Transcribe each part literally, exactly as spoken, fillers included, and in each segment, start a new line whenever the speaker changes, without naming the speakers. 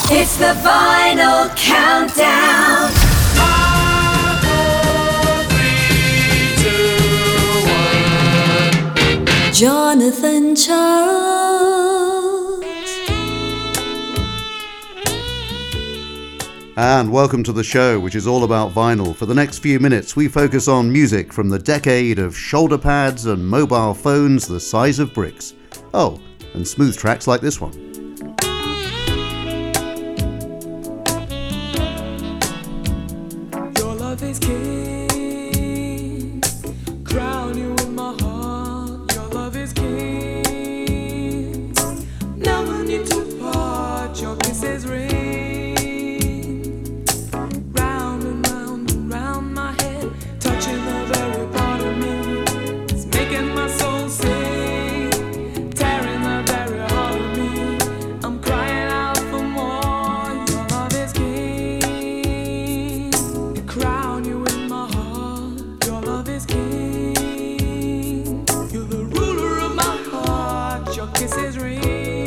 It's the Vinyl Countdown.
Five, four, three, two, one.
Jonathan Charles.
And welcome to the show, which is all about vinyl. For the next few minutes, we focus on music from the decade of shoulder pads and mobile phones the size of bricks. Oh, and smooth tracks like this one.
Your love is king. Crown you in my heart. Your love is king. Never need to part. Your kisses ring. Round and round and round my head, touching the very part of me. It's making my soul sing, tearing the very heart of me. I'm crying out for more. Your love is king. Crown you in my heart. Your love is king. You're the ruler of my heart. Your kisses ring.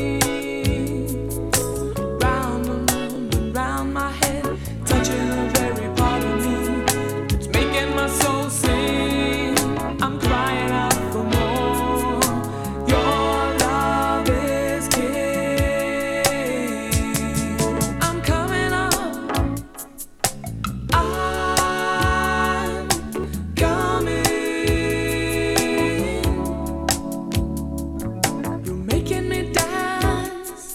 Round and round and round my head, touching the very part of me. It's making my soul sing. I'm crying out for more. Your love is king. I'm coming up. I'm coming. You're making me dance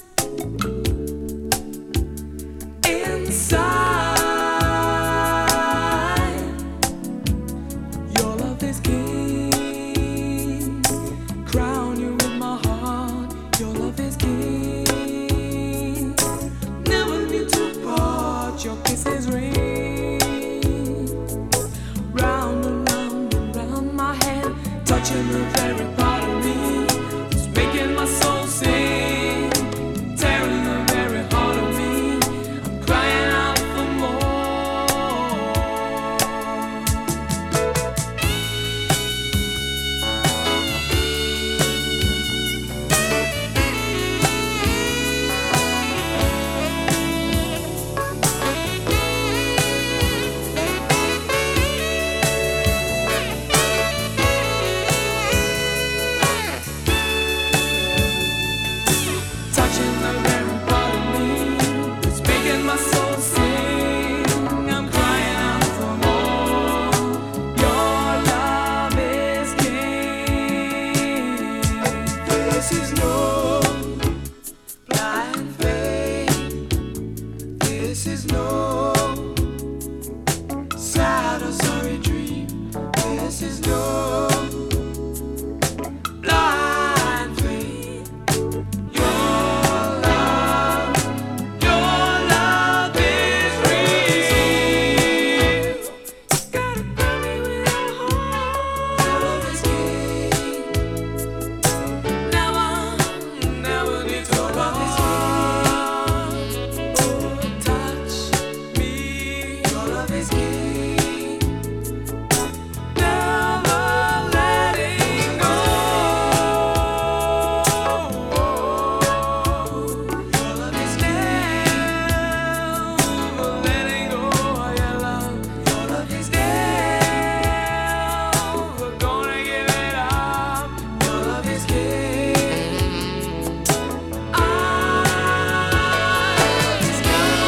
inside. Your love is king. Crown you with my heart. Your love is king. Never need to part. Your kisses ring. Round and round and round my head, touching the very part of me. It's making my soul sing, tearing the very heart of me. I'm crying out for more. Touching the very part of me, it's making my soul sing. I'm crying out for more. Your love is king. This is no blind faith. This is no sad or sorry dream. This is no blind faith. Your love, your love is real. Gotta tell me with your heart. Your love is king. Never, never need to part. Oh, touch me. Your love is king. Never letting go. Your love is never letting go. Your love, your love is never gonna give it up. Your love is king. I is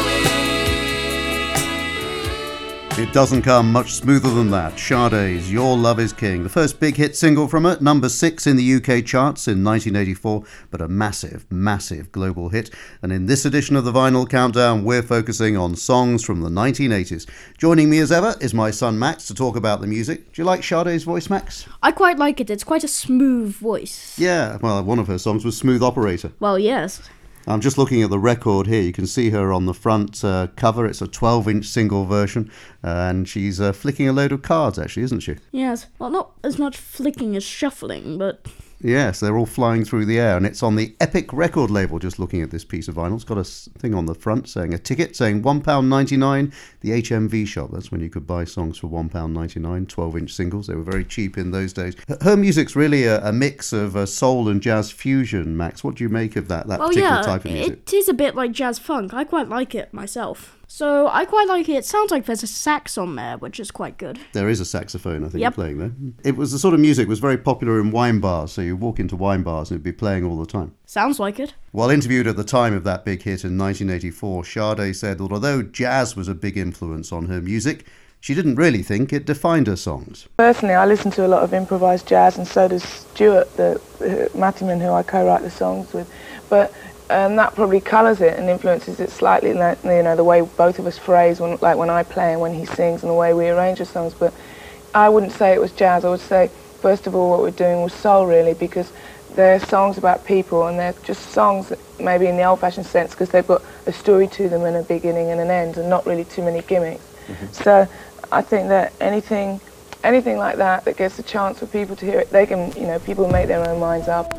coming.
It doesn't come much smoother than that. Sade's Your Love is King. The first big hit single from it, number six in the U K charts in nineteen eighty-four, but a massive, massive global hit. And in this edition of the Vinyl Countdown, we're focusing on songs from the nineteen eighties. Joining me as ever is my son Max to talk about the music. Do you like Sade's voice, Max?
I quite like it. It's quite a smooth voice.
Yeah, well, one of her songs was Smooth Operator.
Well, yes.
I'm just looking at the record here. You can see her on the front uh, cover. It's a twelve-inch single version, uh, and she's uh, flicking a load of cards, actually, isn't she?
Yes. Well, not as much flicking as shuffling, but
Yes, they're all flying through the air, and it's on the Epic record label. Just looking at this piece of vinyl, it's got a thing on the front saying a ticket saying one pound ninety-nine. The H M V shop, that's when you could buy songs for one pound ninety-nine, twelve-inch singles. They were very cheap in those days. Her music's really a, a mix of uh, soul and jazz fusion, Max. What do you make of that, that
Well,
particular
yeah,
type of music?
it is a bit like jazz funk. I quite like it myself. So I quite like it. It sounds like there's a sax on there, which is quite good.
There is a saxophone, I think,
Yep.
playing there. It was the sort of music that was very popular in wine bars, so you walk into wine bars and it'd be playing all the time.
Sounds like it.
While interviewed at the time of that big hit in nineteen eighty-four, Sade said that although jazz was a big influence on her music, she didn't really think it defined her songs.
Personally, I listen to a lot of improvised jazz, and so does Stuart, the uh, Mattyman, who I co-write the songs with. But um, that probably colours it and influences it slightly, like, you know, the way both of us phrase, when, like when I play and when he sings, and the way we arrange the songs. But I wouldn't say it was jazz. I would say, first of all, what we're doing was soul, really, because they're songs about people, and they're just songs that maybe in the old-fashioned sense, because they've got a story to them and a beginning and an end, and not really too many gimmicks. Mm-hmm. So I think that anything, anything like that that gets a chance for people to hear it, they can, you know, people make their own minds up.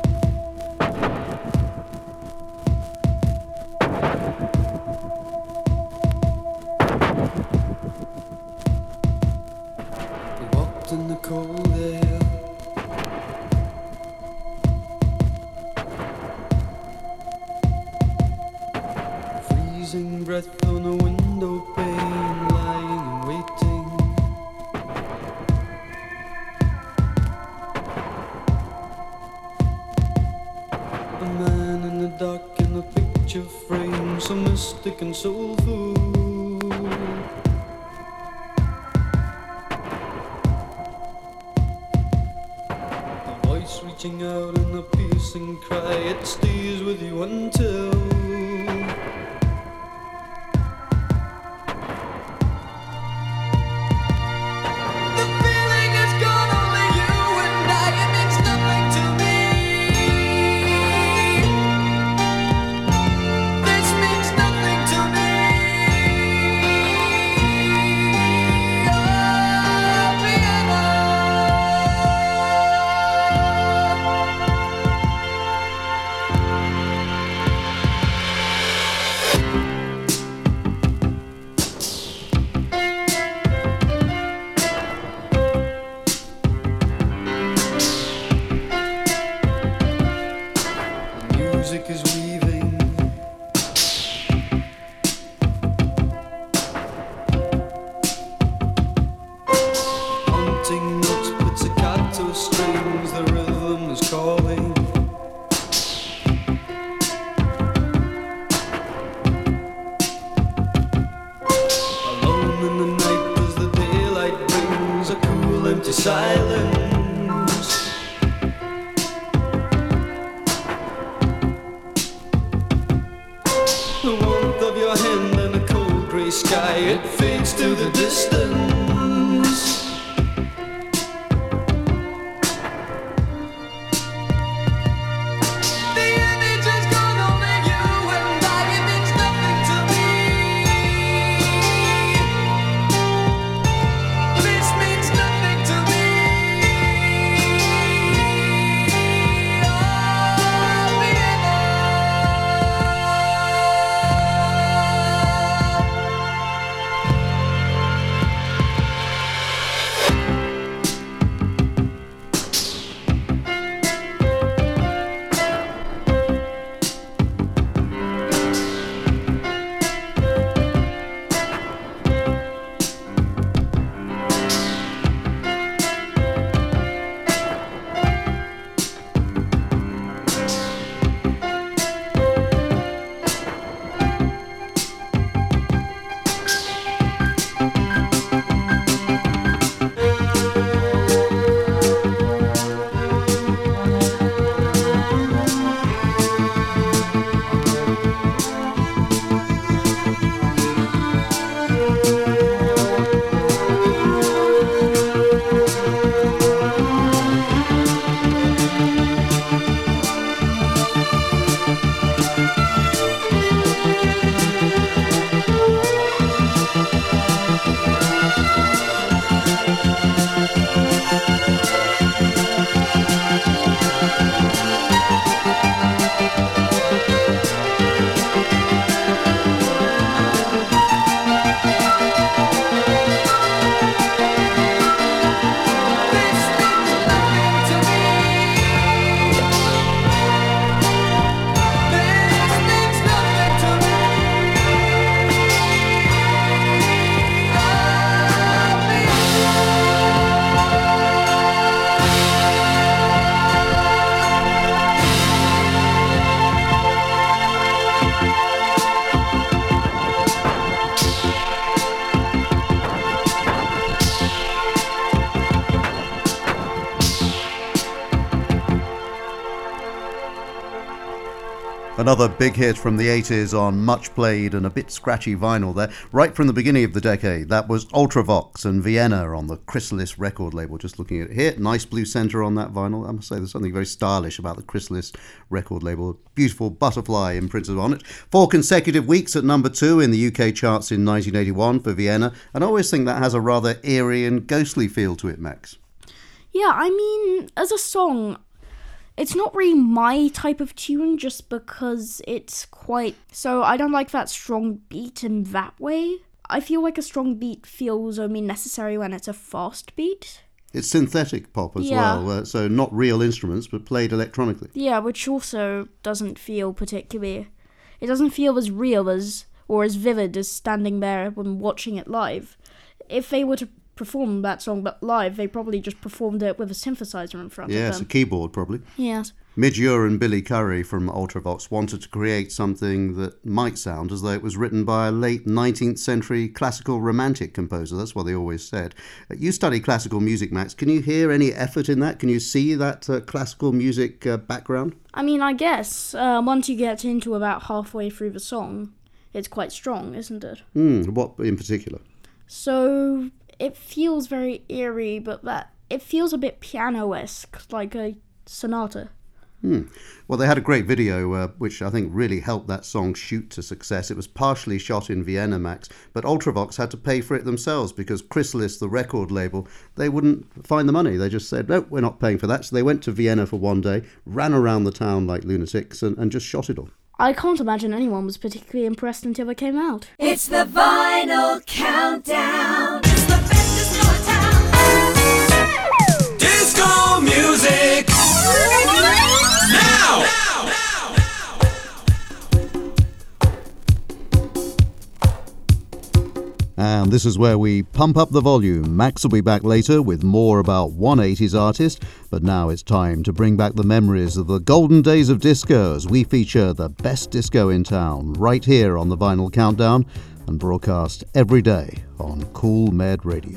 We walked in the cold air, freezing breath on a window pane, lying and waiting. A man in the dark in a picture frame, so mystic and soulful. A voice reaching out in a piercing cry, it stays with you until music is weaving. Haunting notes, pizzicato strings, the rhythm is calling. Alone in the night as the daylight brings a cool empty silence. The warmth of your hand and a cold grey sky, it fades to the distance. The image has gone, only you and I, it means nothing to me. This means nothing to me. Oh, Vienna.
Another big hit from the eighties on much played and a bit scratchy vinyl there. Right from the beginning of the decade, that was Ultravox and Vienna on the Chrysalis record label. Just looking at it here, nice blue centre on that vinyl. I must say there's something very stylish about the Chrysalis record label. Beautiful butterfly imprinted on it. Four consecutive weeks at number two in the U K charts in nineteen eighty-one for Vienna. And I always think that has a rather eerie and ghostly feel to it, Max.
Yeah, I mean, as a song, it's not really my type of tune just because it's quite... So I don't like that strong beat in that way. I feel like a strong beat feels only necessary when it's a fast beat.
It's synthetic pop as
Yeah.
well, uh, so not real instruments, but played electronically.
Yeah, which also doesn't feel particularly... It doesn't feel as real as, or as vivid as standing there when watching it live. If they were to perform that song but live, they probably just performed it with a synthesizer in front
Yes,
of
a
them.
keyboard probably.
Yes.
Midge Ure and Billy Currie from Ultravox wanted to create something that might sound as though it was written by a late nineteenth century classical romantic composer. That's what they always said. Uh, You study classical music, Max. Can you hear any effort in that? Can you see that uh, classical music uh, background?
I mean, I guess uh, once you get into about halfway through the song, it's quite strong, isn't it?
Hmm, what in particular?
So it feels very eerie, but that it feels a bit piano-esque, like a sonata.
Hmm. Well, they had a great video, uh, which I think really helped that song shoot to success. It was partially shot in Vienna, Max, but Ultravox had to pay for it themselves because Chrysalis, the record label, they wouldn't find the money. They just said, no, we're not paying for that. So they went to Vienna for one day, ran around the town like lunatics, and, and just shot it all.
I can't imagine anyone was particularly impressed until it came out.
It's the Vinyl Countdown. It's the best disco town.
Disco music now.
And this is where we pump up the volume. Max will be back later with more about one eighties artist, but now it's time to bring back the memories of the golden days of disco as we feature the best disco in town right here on the Vinyl Countdown and broadcast every day on Cool Med Radio.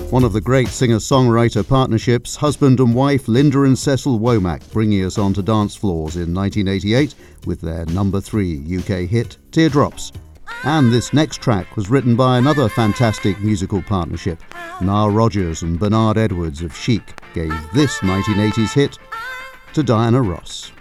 One of the great singer-songwriter partnerships, husband and wife Linda and Cecil Womack, bringing us onto dance floors in nineteen eighty-eight with their number three U K hit, Teardrops. And this next track was written by another fantastic musical partnership. Nile Rodgers and Bernard Edwards of Chic gave this nineteen eighties hit to Diana Ross.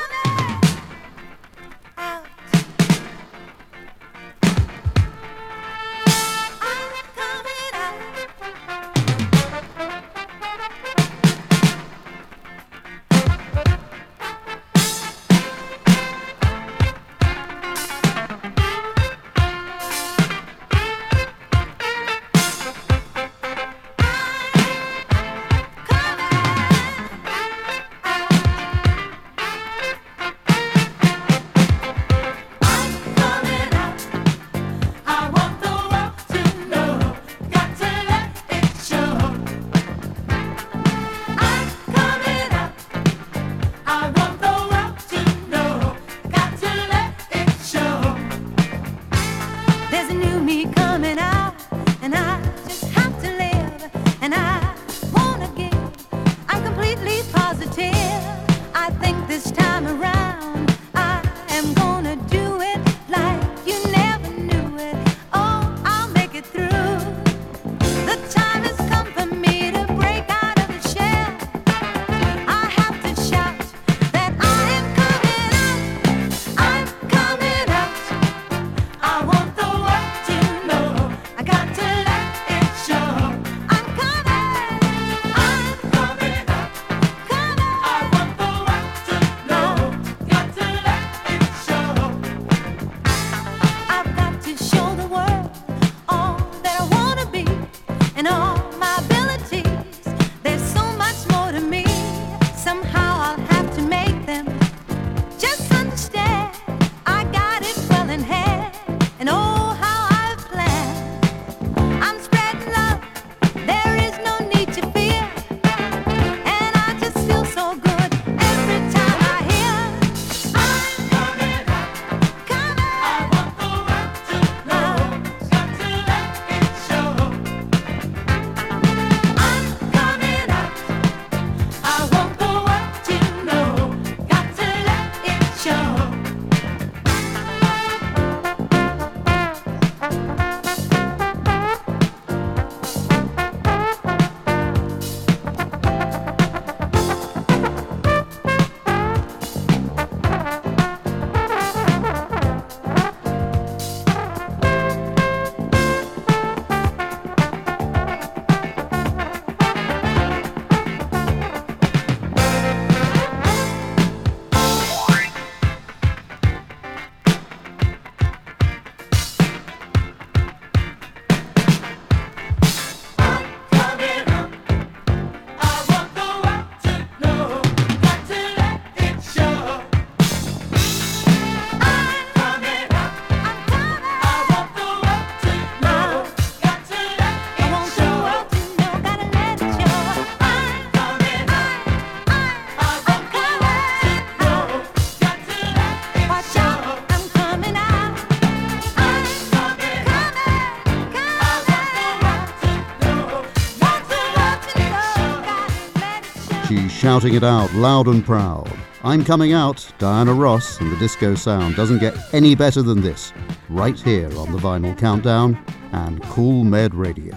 She's shouting it out loud and proud. I'm coming out, Diana Ross, and the disco sound doesn't get any better than this, right here on the Vinyl Countdown and Cool Med Radio.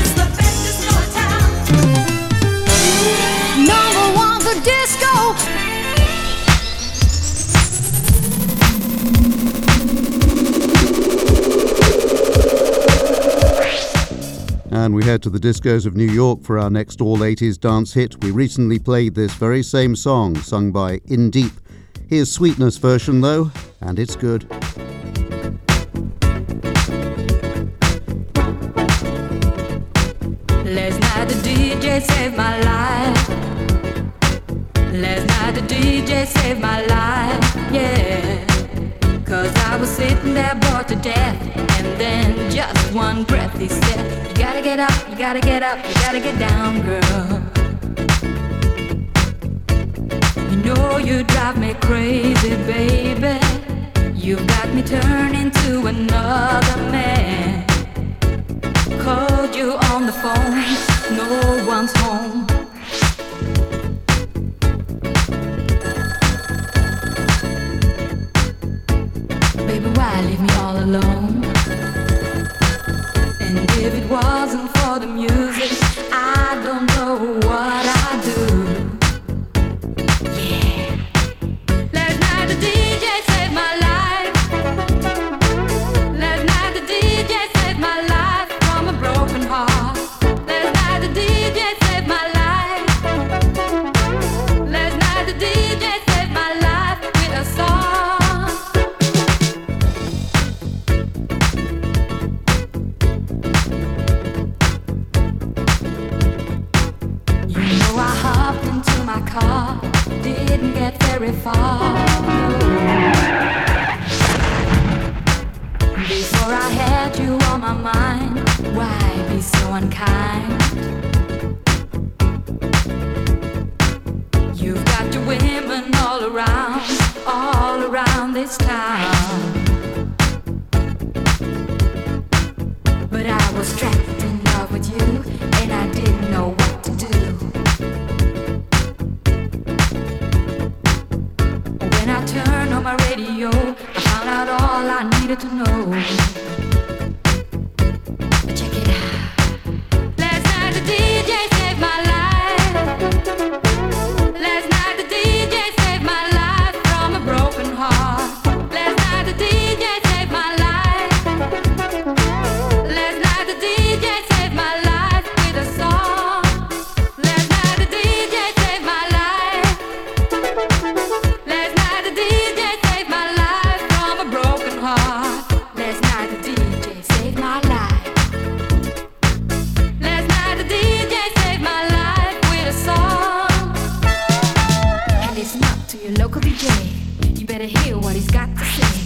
Number one for disco.
And we head to the discos of New York for our next all eighties dance hit. We recently played this very same song, sung by In Deep. Here's Sweetness version though, and it's good.
Last night the D J saved my life. Last night the D J saved my life, yeah. Cause I was sitting there bored to death, and then just one breath he said, you gotta get up, you gotta get up, you gotta get down, girl. You know you drive me crazy, baby. You've got me turning to another man. Called you on the phone,
didn't get very far. Before I had you on my mind, why be so unkind? You've got your women all around, all around this town. But I was trapped in love with you, and I didn't know what to do. When I turned on my radio, I found out all I needed to know. Check it out. Last night the D J saved my life. Last night the D J saved my life from a broken heart. Last night the D J saved my life. Last night the D J saved my life with a song. Last night the D J saved my life. Last night the D J saved my life from a broken heart. Last night the D J saved my life. Last night the D J saved my life with a song. And listen up to your local D J. You better hear what he's got to say.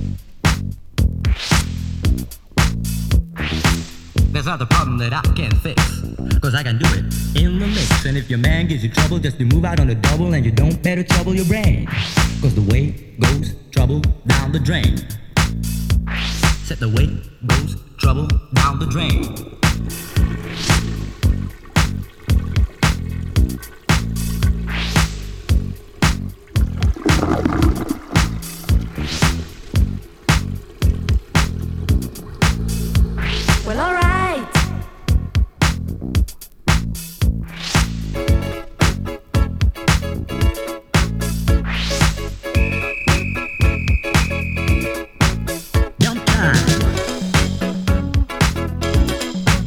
There's not a problem that I can't fix, cause I can do it in the mix. And if your man gives you trouble, just to move out on the double, and you don't better trouble your brain, cause the weight goes trouble down the drain. Set the weight goes trouble down the drain.
Well, alright.
Jump time.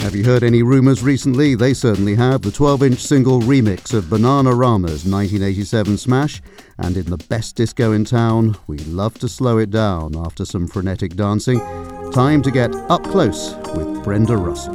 Have you heard any rumours recently? They certainly have. The twelve-inch single remix of Bananarama's nineteen eighty-seven smash, and in the best disco in town, we love to slow it down after some frenetic dancing. Time to get up close with Brenda Russell.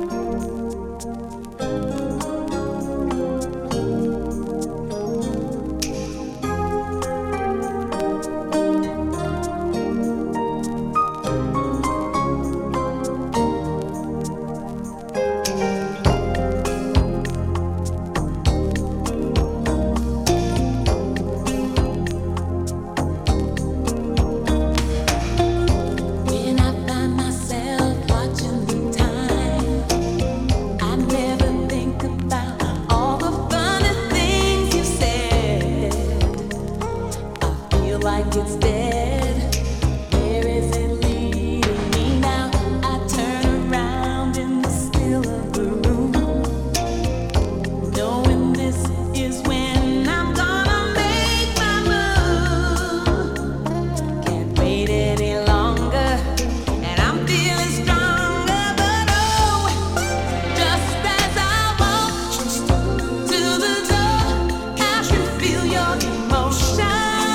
When I find myself watching the time, I never think about all the funny things you said. I feel like it's dead. Where is it leading me now? I turn around in the still of the room, knowing this is when I'm gonna make my move. Can't wait any longer, and I'm feeling stronger. But oh, just as I walk to the door, I can feel your emotion.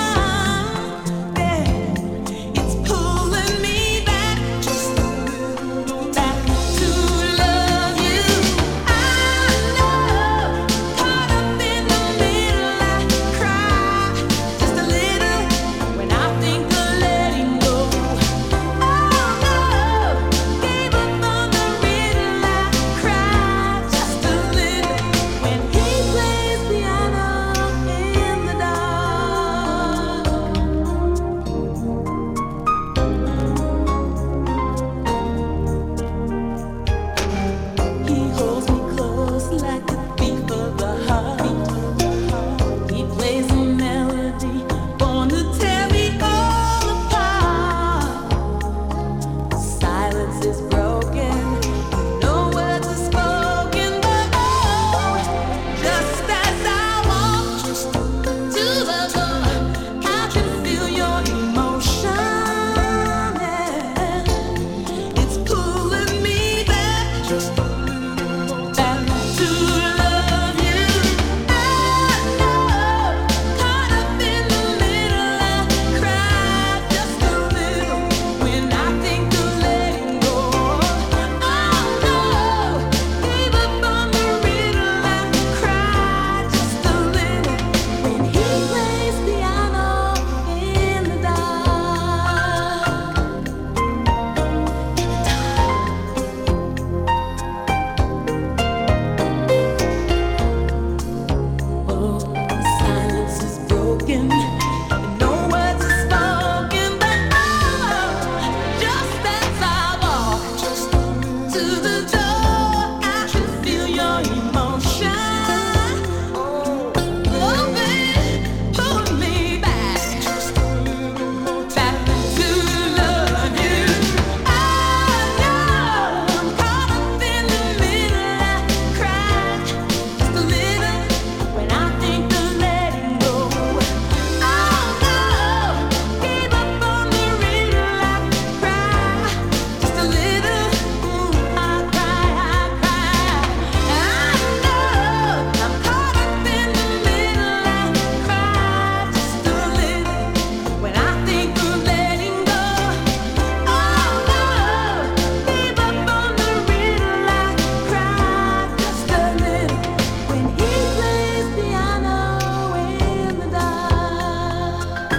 Yeah, it's pulling me back, just back to love you. I know, caught up in the middle, I cry just a little when I think of letting go. Oh no, gave up on the riddle, I cry just a little when he plays piano in the dark. He holds me close like a thief of the heart. He plays a melody born to tear me all apart. Silence is broken, no words are spoken, but oh, just as I walk to the door, I can feel your emotion. Yeah. It's pulling me back, just back to love you. I know, caught up in the middle, I cry just a little when I think of letting go. Oh no, gave up on the riddle, I cry just a little when he plays piano in the dark. Oh, silence is broken, and no words are spoken, but oh, just as I walk to the door, I can feel your emotion. Oh, baby, pulling me back, back to love you. I know, I'm caught up in the middle, I cry just a little when I think of letting go. Oh no, gave up on the riddle, I cry just a little. I cry, I cry. I know, I'm caught up in the middle, I cry just a little when I think of letting go. Oh no, gave up on the riddle, I cry just a little when he plays piano in the dark.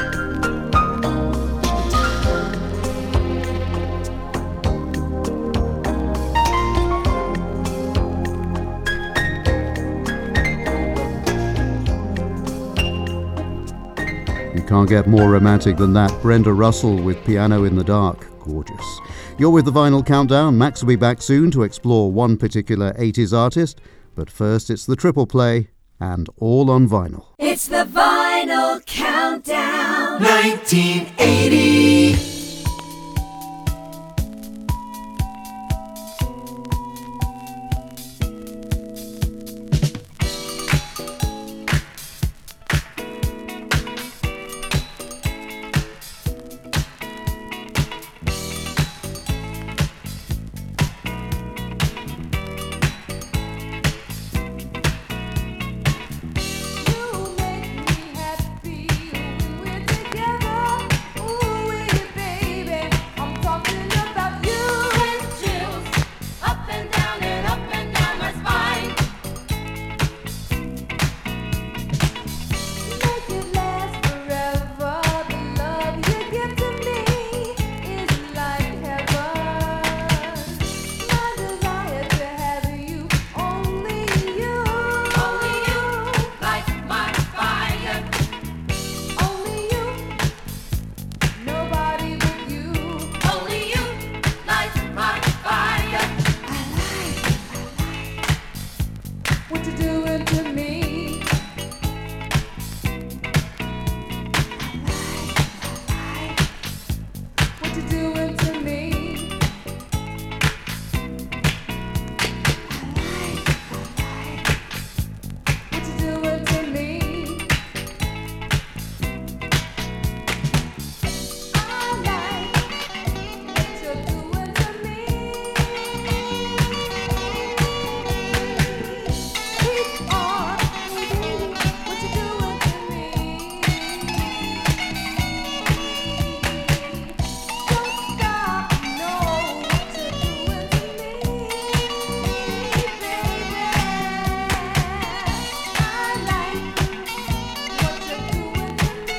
You can't get more romantic than that. Brenda Russell with Piano in the Dark. Gorgeous. You're with the Vinyl Countdown. Max will be back soon to explore one particular eighties artist. But first, it's the triple play and all on vinyl.
It's the Vinyl Countdown. nineteen eighty.
Nobody but you.
Only you light my fire.
What you doing to me? What you doing to me? What you doing to me? I like what you're doing to me. Keep on, baby, what you doing to me? Don't stop, no, what you doing to me, baby. I like what you're doing to me.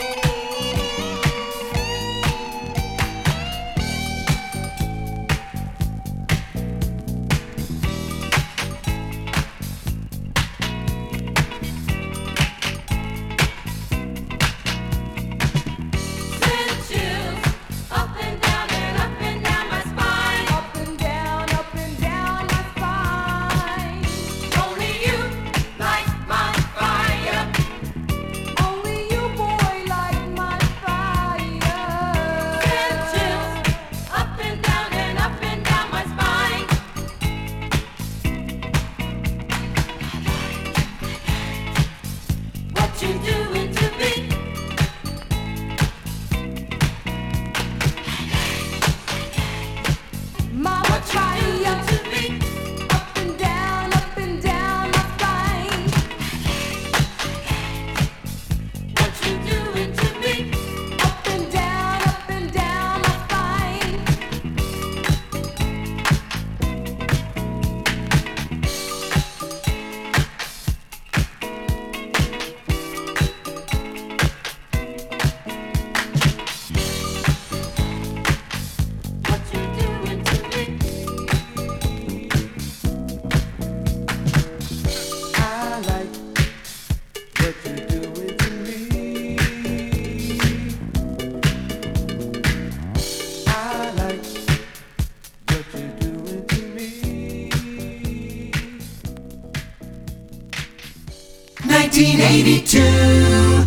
Send chills up and down and up and down my spine.
Up and down, up and down my spine.
Only you light my fire.
Only you, boy, light my fire.
Send chills up and down and up and down my spine. What you doing to me?
Mama,
What you
fire.
doing to me?
Up and down, up and down my spine.
What you doing to me?
Up and down, up and down my spine.
What you doing to me?
I like what you're doing to me. I like what you're doing to me.
nineteen eighty-two.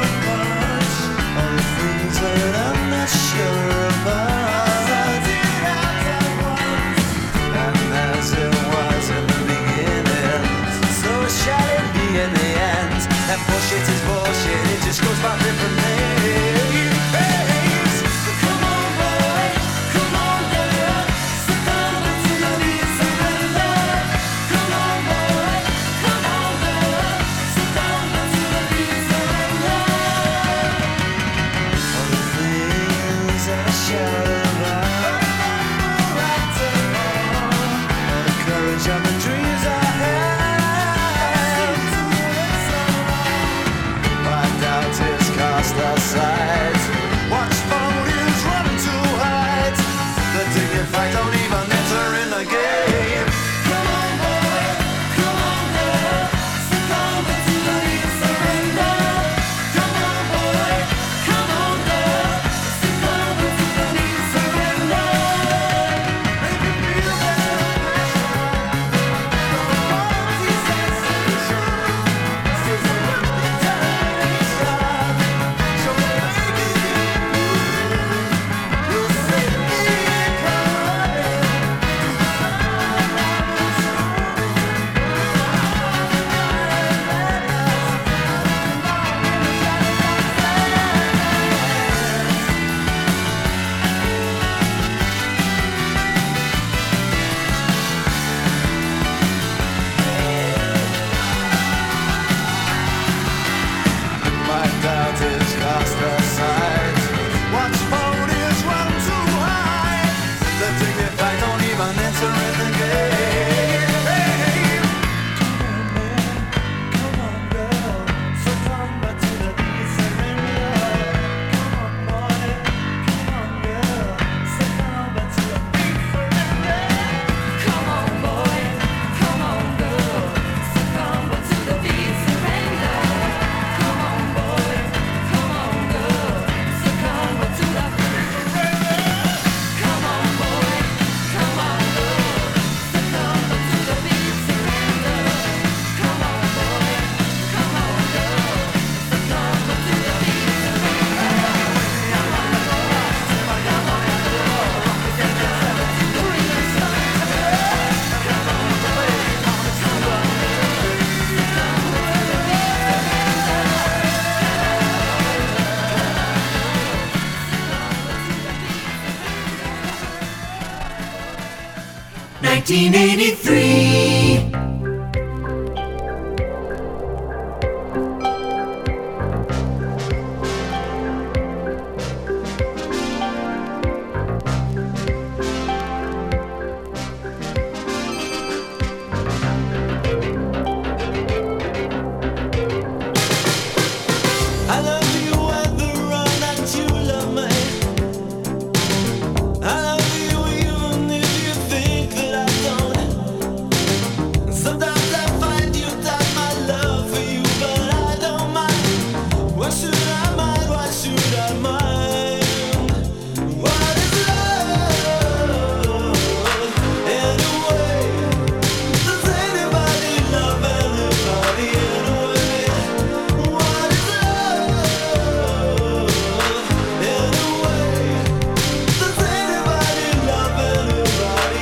Sure about nineteen eighty-three.
I love you whether or not you love me. I love you even if you think that I don't. Sometimes I find you doubt my love for you, but I don't mind. Why should I mind? Why should I mind? What is love anyway? Does anybody love anybody anyway? What is love anyway? Does anybody love anybody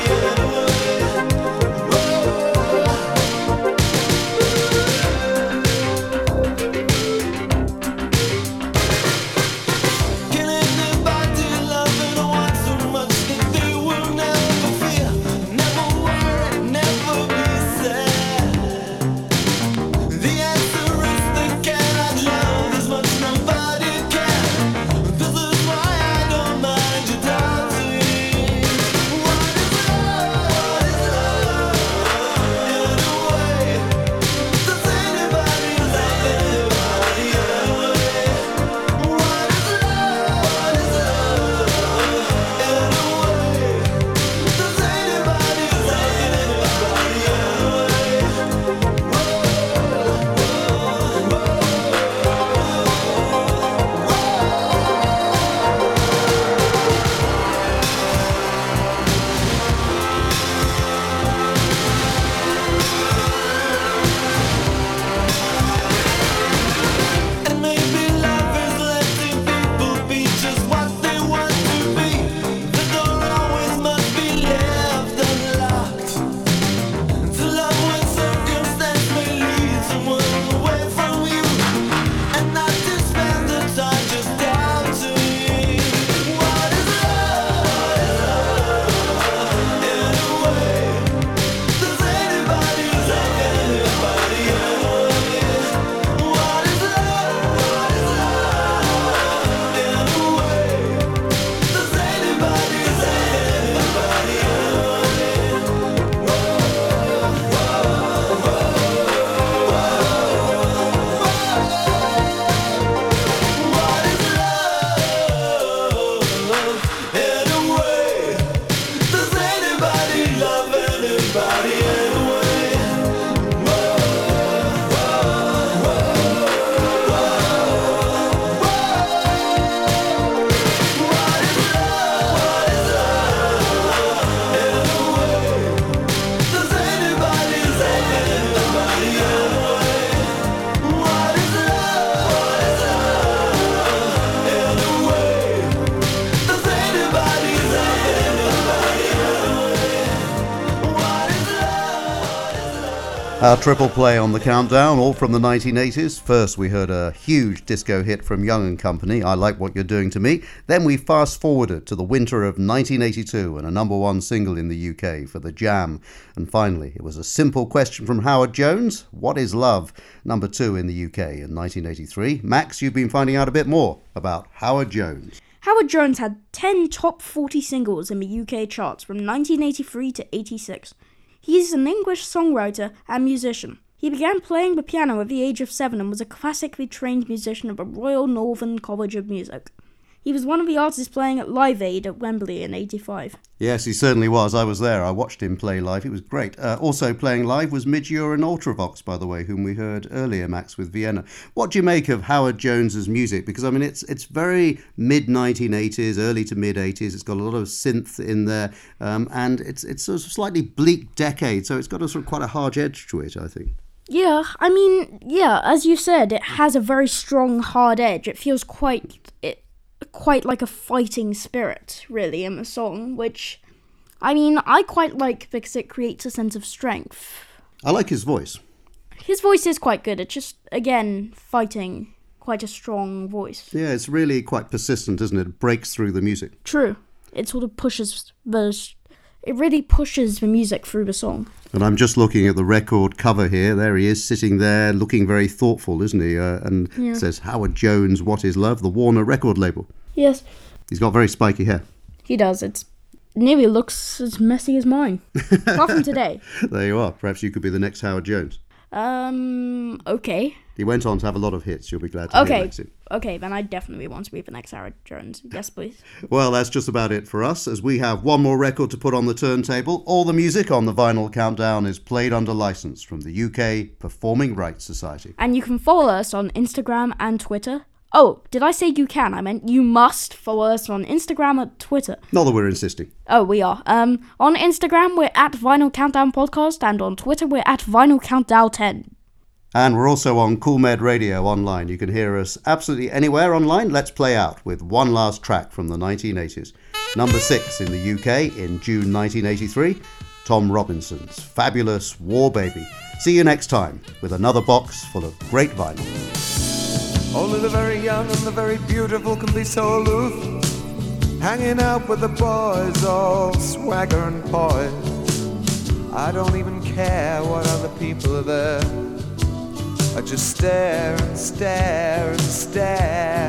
Can anybody love anyone so much that they will never fear, never worry, never be sad? The answer is they cannot love as much nobody can. This is why I don't mind you dancing. What is love? What is love anyway? Does anybody love anybody anyway? What is love? What is love anyway? Does anybody love anybody anyway? And maybe love is letting people be just what they want to be. The door always must be left unlocked. To love when circumstance may lead someone away from you, and not to spend the time just doubting. What is love anyway? Does anybody love anybody anyway? What is love? What is love anyway? Does anybody love anybody What is love anyway? Does anybody love anybody anyway? What is love? What is love anyway? Does anybody love anybody anyway? What is love? What is love anyway? Does anybody love anybody anyway? What is love?
Our triple play on the countdown, all from the nineteen eighties. First, we heard a huge disco hit from Young and Company, I Like What You're Doing to Me. Then we fast-forwarded to the winter of nineteen eighty-two and a number one single in the U K for The Jam. And finally, it was a simple question from Howard Jones. What is love? Number two in the U K in nineteen eighty-three. Max, you've been finding out a bit more about Howard Jones.
Howard Jones had ten top forty singles in the U K charts from nineteen eighty-three to eighty-six. He is an English songwriter and musician. He began playing the piano at the age of seven and was a classically trained musician at the Royal Northern College of Music. He was one of the artists playing at Live Aid at Wembley in eighty-five.
Yes, he certainly was. I was there. I watched him play live. It was great. Uh, also playing live was Midge Ure and Ultravox, by the way, whom we heard earlier, Max, with Vienna. What do you make of Howard Jones's music? Because, I mean, it's it's very mid nineteen eighties, early to mid-eighties. It's got a lot of synth in there, um, and it's it's sort of slightly bleak decade, so it's got a sort of quite a hard edge to it, I think.
Yeah, I mean, yeah, as you said, it has a very strong, hard edge. It feels quite... It, quite like a fighting spirit, really, in the song, which, I mean, I quite like because it creates a sense of strength.
I like his voice.
His voice is quite good. It's just, again, fighting, quite a strong voice.
Yeah, it's really quite persistent, isn't it? It breaks through the music.
True. It sort of pushes the... it really pushes the music through the song.
And I'm just looking at the record cover here. There he is, sitting there, looking very thoughtful, isn't he? Uh, and
Yeah.
it says, Howard Jones, What Is Love? The Warner record label.
Yes,
He's got very spiky hair.
he does. It's nearly looks as messy as mine. Apart from today.
There you are. Perhaps you could be the next Howard Jones.
Um, okay.
He went on to have a lot of hits. You'll be glad to hear
Okay.
that soon.
Okay, then I definitely want to be the next Howard Jones. Yes, please.
Well, that's just about it for us, as we have one more record to put on the turntable. All the music on the Vinyl Countdown is played under license from the U K Performing Rights Society.
And you can follow us on Instagram and Twitter. Oh, did I say you can? I meant you must follow us on Instagram and Twitter.
Not that we're insisting.
Oh, we are. Um, on Instagram, we're at Vinyl Countdown Podcast, and on Twitter, we're at Vinyl Countdown ten.
And we're also on Cool Med Radio online. You can hear us absolutely anywhere online. Let's play out with one last track from the nineteen eighties. Number six in the U K in June nineteen eighty-three, Tom Robinson's fabulous War Baby. See you next time with another box full of great vinyl.
Only the very young and the very beautiful can be so aloof, hanging out with the boys, all swagger and poise. I don't even care what other people are there. I just stare and stare and stare.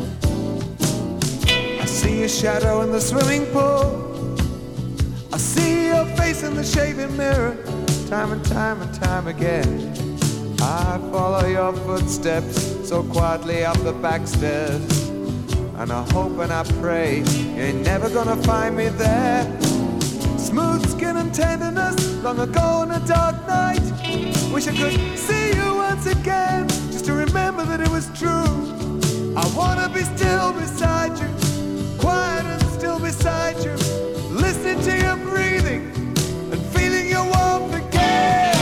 I see your shadow in the swimming pool. I see your face in the shaving mirror, time and time and time again. I follow your footsteps so quietly up the back stairs, and I hope and I pray you ain't never gonna find me there. Smooth skin and tenderness, long ago on a dark night. Wish I could see you once again, just to remember that it was true. I wanna be still beside you, quiet and still beside you, listening to your breathing and feeling your warmth again.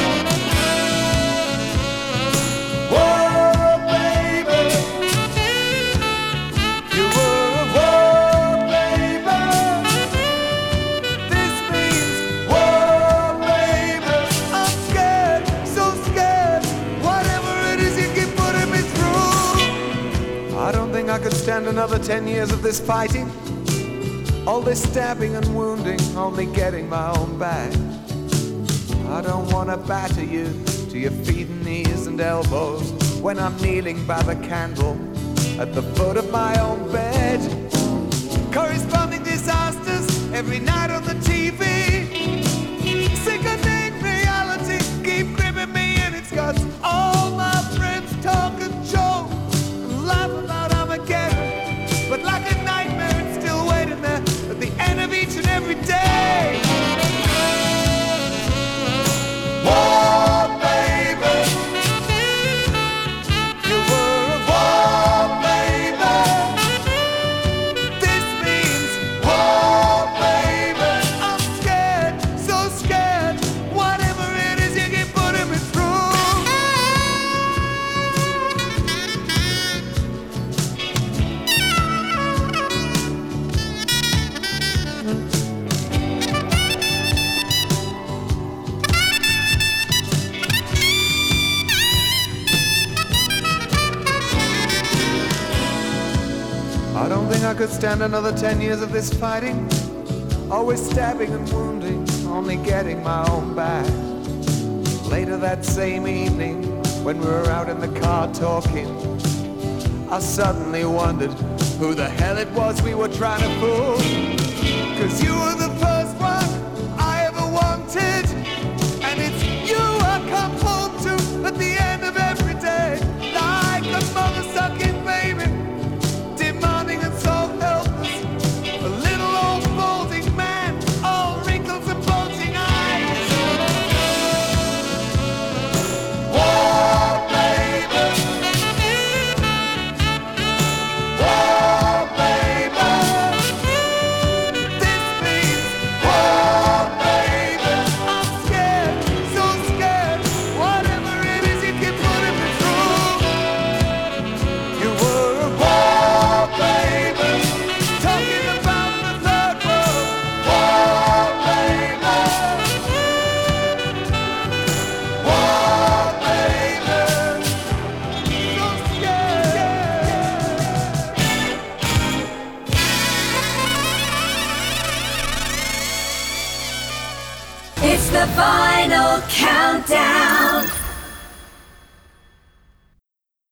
Whoa, baby, you were a whoa, baby. This means whoa, baby. I'm scared, so scared. Whatever it is you keep putting me through. I don't think I could stand another ten years of this fighting. All this stabbing and wounding, only getting my own back. I don't wanna batter you to your feet and knees and elbows when I'm kneeling by the candle at the foot of my own bed. Corresponding disasters every night on the T V. Sickening reality keep gripping me in its guts. All my friends talk and joke and laugh about Armageddon, but like a nightmare it's still waiting there at the end of each and every day. Whoa, baby, you were a whoa, baby. This means whoa, baby. I'm scared, so scared. Whatever it is you keep putting me through. I don't think I could stand another ten years of this fighting. Always stabbing and wounding, only getting my own back. Later that same evening, when we were out in the car talking, I suddenly wondered who the hell it was we were trying to fool. Cause you were the first one I ever wanted, and it's you I come home to at the end of every day. Like a mother-sucking baby, demanding and so helpless. A little old balding man, all wrinkles and bulging eyes. Whoa, baby. Whoa, baby. This means whoa,
the final countdown.